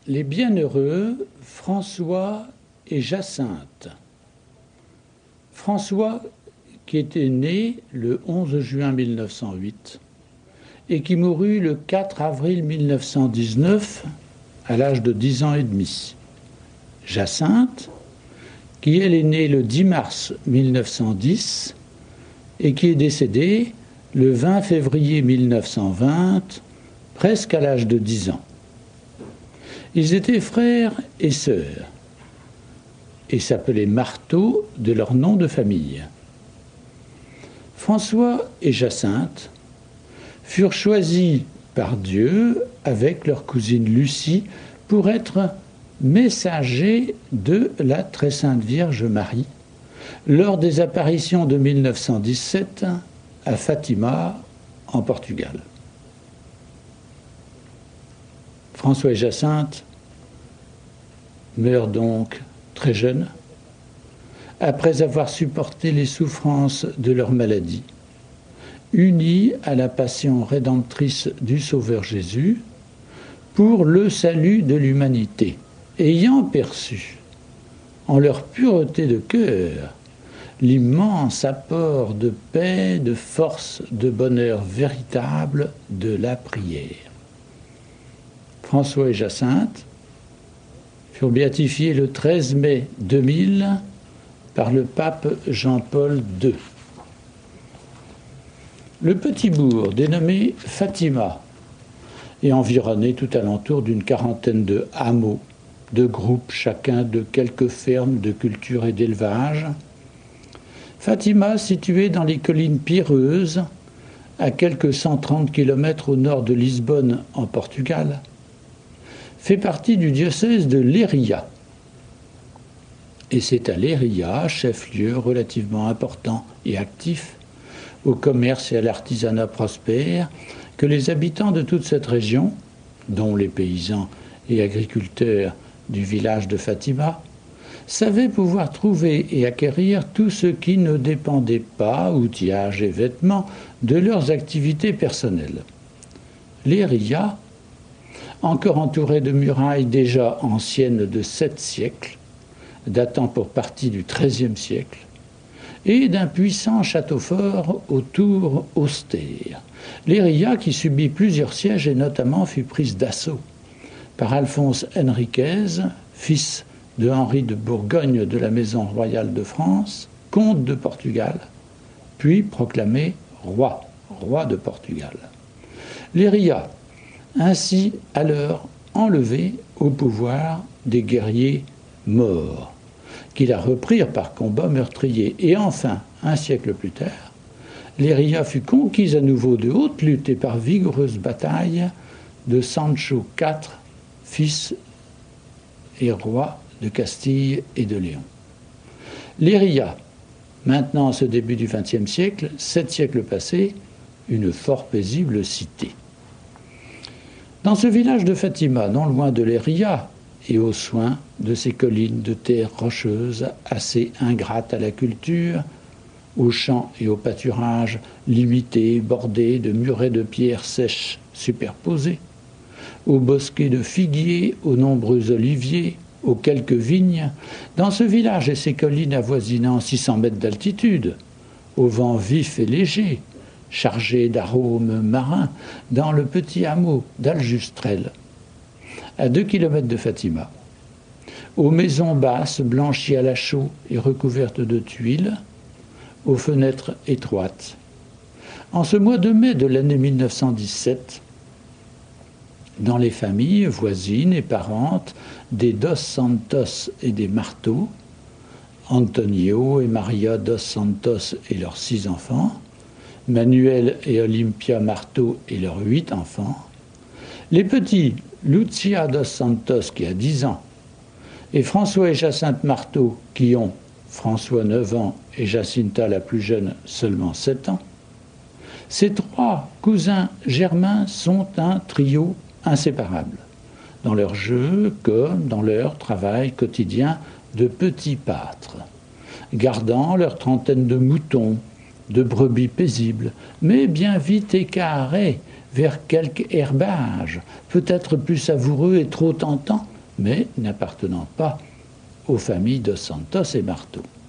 Les bienheureux François et Jacinthe. François, qui était né le 11 juin 1908 et qui mourut le 4 avril 1919 à l'âge de 10 ans et demi. Jacinthe, qui elle est née le 10 mars 1910 et qui est décédée le 20 février 1920, presque à l'âge de 10 ans. Ils étaient frères et sœurs et s'appelaient Marteau de leur nom de famille. François et Jacinthe furent choisis par Dieu avec leur cousine Lucie pour être messagers de la Très Sainte Vierge Marie lors des apparitions de 1917 à Fatima en Portugal. François et Jacinthe meurent donc très jeunes, après avoir supporté les souffrances de leur maladie, unis à la passion rédemptrice du Sauveur Jésus pour le salut de l'humanité, ayant perçu, en leur pureté de cœur, l'immense apport de paix, de force, de bonheur véritable de la prière. François et Jacinthe furent béatifiés le 13 mai 2000 par le pape Jean-Paul II. Le petit bourg, dénommé Fatima, est environné tout alentour d'une quarantaine de hameaux, de groupes chacun de quelques fermes de culture et d'élevage. Fatima, située dans les collines pierreuses, à quelques 130 km au nord de Lisbonne, en Portugal, fait partie du diocèse de Leiria. Et c'est à Leiria, chef-lieu relativement important et actif, au commerce et à l'artisanat prospère, que les habitants de toute cette région, dont les paysans et agriculteurs du village de Fatima, savaient pouvoir trouver et acquérir tout ce qui ne dépendait pas, outillage et vêtements, de leurs activités personnelles. Leiria, encore entourée de murailles déjà anciennes de 7 siècles, datant pour partie du XIIIe siècle, et d'un puissant château fort aux tours austères. Leiria, qui subit plusieurs sièges et notamment fut prise d'assaut par Alphonse Henriquez, fils de Henri de Bourgogne de la Maison royale de France, comte de Portugal, puis proclamé roi de Portugal. Leiria, ainsi alors enlevé au pouvoir des guerriers morts, qui la reprirent par combat meurtrier. Et enfin, un siècle plus tard, Leiria fut conquise à nouveau de haute lutte et par vigoureuse bataille de Sancho IV, fils et roi de Castille et de Léon. Leiria, maintenant à ce début du XXe siècle, 7 siècles passés, une fort paisible cité. Dans ce village de Fatima, non loin de Leiria, et au soin de ces collines de terre rocheuse assez ingrates à la culture, aux champs et aux pâturages limités, bordés de murets de pierres sèches superposées, aux bosquets de figuiers, aux nombreux oliviers, aux quelques vignes, dans ce village et ces collines avoisinant 600 mètres d'altitude, au vent vif et léger, chargé d'arômes marins, dans le petit hameau d'Aljustrel, à 2 kilomètres de Fatima, aux maisons basses blanchies à la chaux et recouvertes de tuiles, aux fenêtres étroites. En ce mois de mai de l'année 1917, dans les familles voisines et parentes des Dos Santos et des Marteau, Antonio et Maria dos Santos et leurs 6 enfants, Manuel et Olympia Marteau et leurs 8 enfants, les petits Lucia dos Santos qui a 10 ans et François et Jacinthe Marteau qui ont François 9 ans et Jacinta la plus jeune seulement 7 ans, ces 3 cousins germains sont un trio inséparable dans leur jeu comme dans leur travail quotidien de petits pâtres, gardant leur trentaine de moutons, de brebis paisibles, mais bien vite écarés vers quelque herbage, peut-être plus savoureux et trop tentant mais n'appartenant pas aux familles dos Santos et Marteau.